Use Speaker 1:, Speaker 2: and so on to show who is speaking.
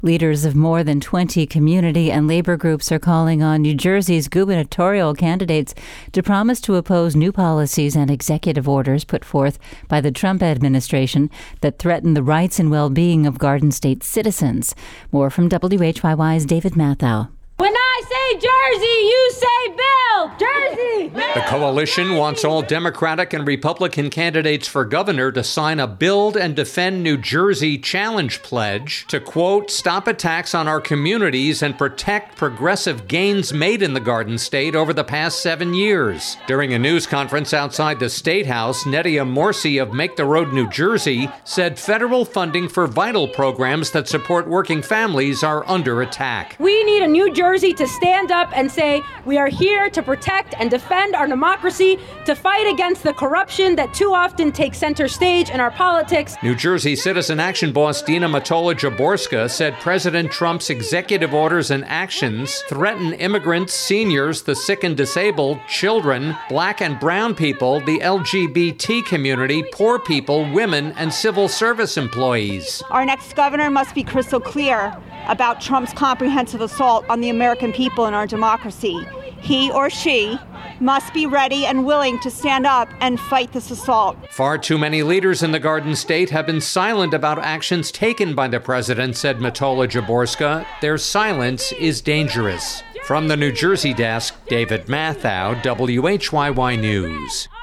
Speaker 1: Leaders of more than 20 community and labor groups are calling on New Jersey's gubernatorial candidates to promise to oppose new policies and executive orders put forth by the Trump administration that threaten the rights and well-being of Garden State citizens. More from WHYY's David Mathau.
Speaker 2: When I say Jersey, you say Bill! Jersey!
Speaker 3: The coalition wants all Democratic and Republican candidates for governor to sign a Build and Defend New Jersey challenge pledge to, quote, stop attacks on our communities and protect progressive gains made in the Garden State over the past 7 years. During a news conference outside the State House, Nydia Morsi of Make the Road New Jersey said federal funding for vital programs that support working families are under attack.
Speaker 2: We need a New Jersey to stand up and say, we are here to protect and defend our democracy, to fight against the corruption that too often takes center stage in our politics.
Speaker 3: New Jersey Citizen Action boss Dina Matola-Jaborska said President Trump's executive orders and actions threaten immigrants, seniors, the sick and disabled, children, black and brown people, the LGBT community, poor people, women, and civil service employees.
Speaker 4: Our next governor must be crystal clear about Trump's comprehensive assault on the American people and our democracy. He or she must be ready and willing to stand up and fight this assault.
Speaker 3: Far too many leaders in the Garden State have been silent about actions taken by the president, said Matola-Jaborska. Their silence is dangerous. From the New Jersey desk, David Mathau, WHYY News.